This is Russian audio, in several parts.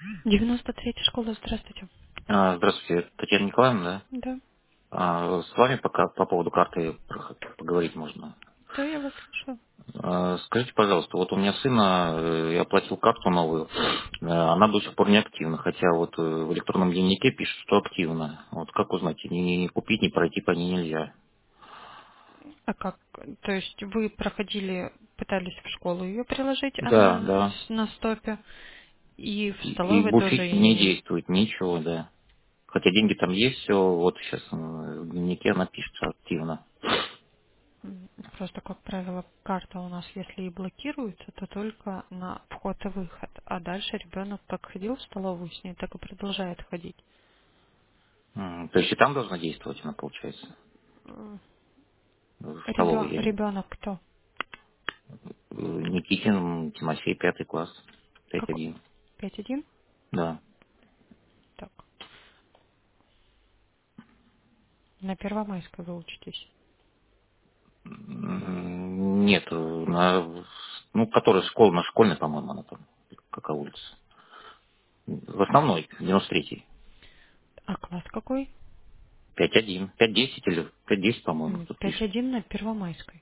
93-я школа, здравствуйте. Здравствуйте, это Татьяна Николаевна, да? Да, С вами пока по поводу карты поговорить можно. да, я вас слушаю. Скажите, пожалуйста, вот у меня сына, я оплатил карту новую, она до сих пор не активна, хотя вот в электронном дневнике пишет, что активна. Вот как узнать, не купить, не пройти по ней нельзя. А как? То есть вы проходили, пытались в школу ее приложить, Да, она да. на стопе, и в И столовой тоже буфет ее не не... действует, ничего, да. Хотя деньги там есть, все, вот сейчас в дневнике она пишется активно. Просто, как правило, карта у нас, если и блокируется, то только на вход и выход. А дальше ребенок как ходил в столовую с ней, так и продолжает ходить. То есть и там должна действовать она, получается, в столовой, я Ребенок кто? Никитин Тимофей, 5 класс, пять Какой? один. 5-1? Да. Так. На Первомайской вы учитесь. Нет, ну, которая школа, на школьной, по-моему, она там, какая улица. В основной, 93-й. А класс какой? 5-1, 5-10 или 5-10, по-моему, тут пишет. 5-1 на Первомайской.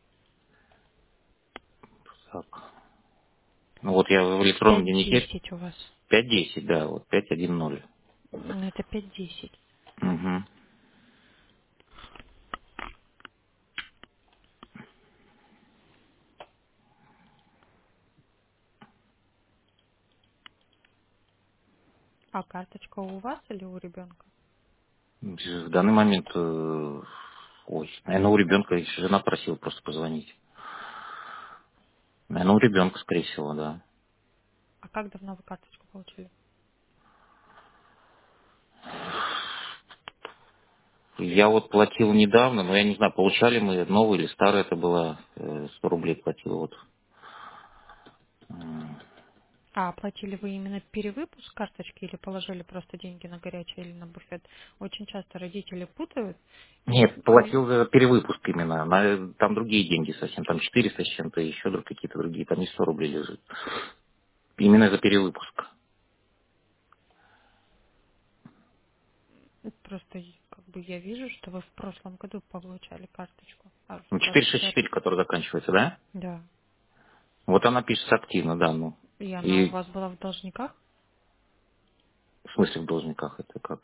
Так. Ну вот я в электронном дневнике 5-10 у вас. 5-10, да, вот 5-1-0. Это 5-10. Угу. А карточка у вас или у ребенка? В данный момент, ой, наверное, у ребенка, жена просила просто позвонить. Наверное, у ребенка, скорее всего, да. А как давно вы карточку получили? Я вот платил недавно, но я не знаю, получали мы новую или старая это была, 100 рублей платил. Вот. А оплатили вы именно перевыпуск карточки или положили просто деньги на горячее или на буфет? Очень часто родители путают и Нет, платил за перевыпуск именно. Там другие деньги совсем, там 400 с чем-то, еще какие-то другие, там не 100 рублей лежит. Именно за перевыпуск. просто как бы я вижу, что вы в прошлом году получали карточку, а Ну, в 25. 464, который заканчивается, да? Да. Вот она пишется активно, да, ну. И она у И вас была в должниках, в смысле в должниках это как?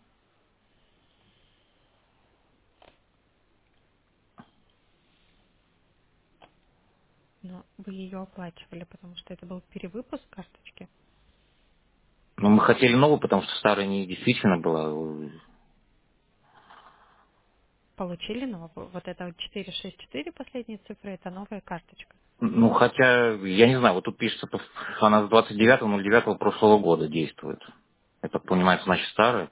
но вы ее оплачивали, потому что это был перевыпуск карточки. Ну, мы хотели новую, потому что старая не действительно была. Получили новую. Вот это вот 464 последние цифры, это новая карточка. Ну, хотя, я не знаю, вот тут пишется, что она с 29.09 прошлого года действует. Я так понимаю, это значит старая.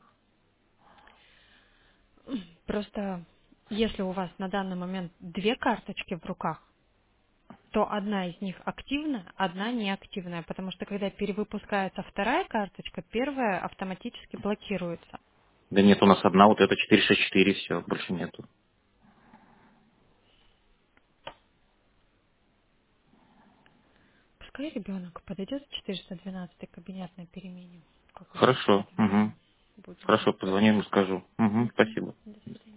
Просто если у вас на данный момент две карточки в руках, то одна из них активна, одна неактивная, потому что когда перевыпускается вторая карточка, первая автоматически блокируется. Да нет, у нас одна, вот эта 464, все, больше нету. Пускай ребенок подойдет в 412 кабинет на перемене, как уже Хорошо, обсудим, угу. будем Хорошо, знать. позвоню ему, скажу. Угу, Мгм. спасибо. До свидания.